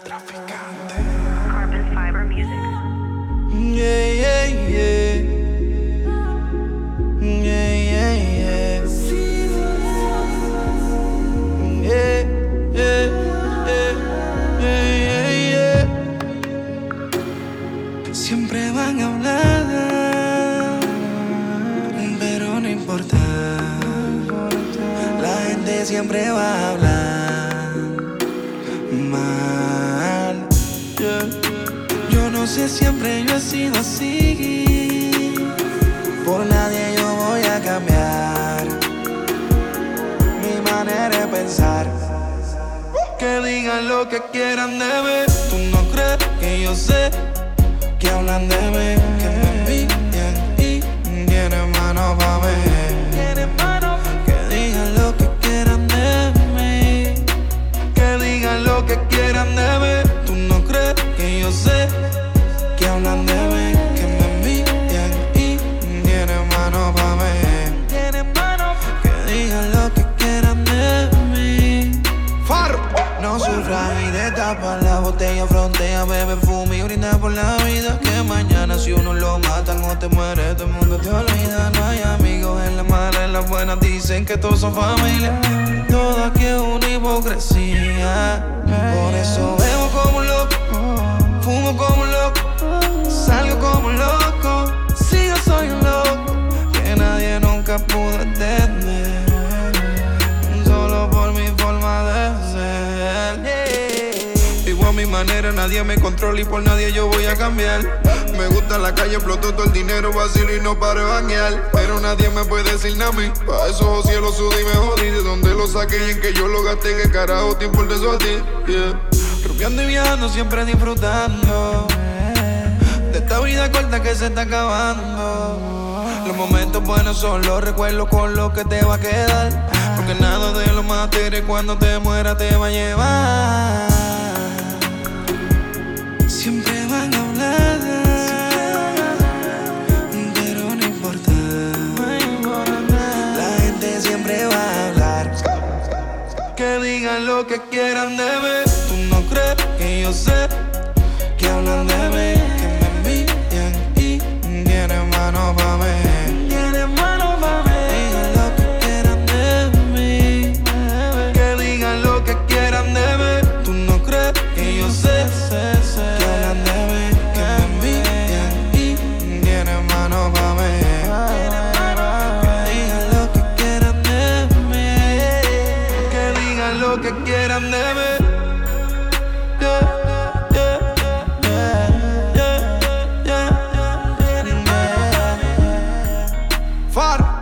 Narcotraficante. Carbon Fiber Music. Yeah, yeah, yeah. Yeah, yeah, yeah. Yeah, yeah, yeah, yeah, yeah. Siempre van a hablar, pero no importa. La gente siempre va a hablar mal. Yeah. Yo no sé, siempre yo he sido así. Por nadie yo voy a cambiar mi manera de pensar. Que digan lo que quieran de mí. Tú no crees que yo sé que hablan de mí, que me envidian y tienen mano pa' mí. Que digan lo que quieran de mí, que digan lo que quieran de mí. Tú no crees que yo sé que hablan de mí, que me envidian y tienen mano pa' mí. Que digan lo que quieran de mí. Faro. No sufras y destapa la botella, frontea, bebe, fuma y brinda por la vida. Que mañana si uno lo matan o te muere, todo el mundo te olvida. No hay amigos en las malas, en las buenas dicen que todos son familia. Todo aquí es una hipocresía. Por eso bebo como un loco, fumo como un loco, salgo como un loco. Si yo soy un loco que nadie nunca pudo entender, solo por mi forma de ser. Vivo a mi manera, nadie me controla y por nadie yo voy a cambiar. Me gusta la calle, exploto todo el dinero, vacilo y no paro de bañar. Pero nadie me puede decir nada a mí. Pa' esos cielos sudí me jodí. De dónde lo saqué y en que yo lo gasté, que carajo te importa eso a ti. Yeah. Rubiando y viajando, siempre disfrutando de esta vida corta que se está acabando. Los momentos buenos son los recuerdos con los que te va a quedar. Porque nada de lo material cuando te mueras te va a llevar. Siempre van a hablar, pero no importa. La gente siempre va a hablar. Que digan lo que quieran de mí. Tú no crees que yo sé que hablan de mí, que me envidian y tienen mano pa' mí. Tienen mano pa' mí. Digan lo que quieran de mí, que digan lo que quieran de mí. Tú no crees que yo sé que hablan de mí, que me envidian y tienen mano pa' mí. Que digan lo que quieran de mí, que digan lo que quieran de mí. Far.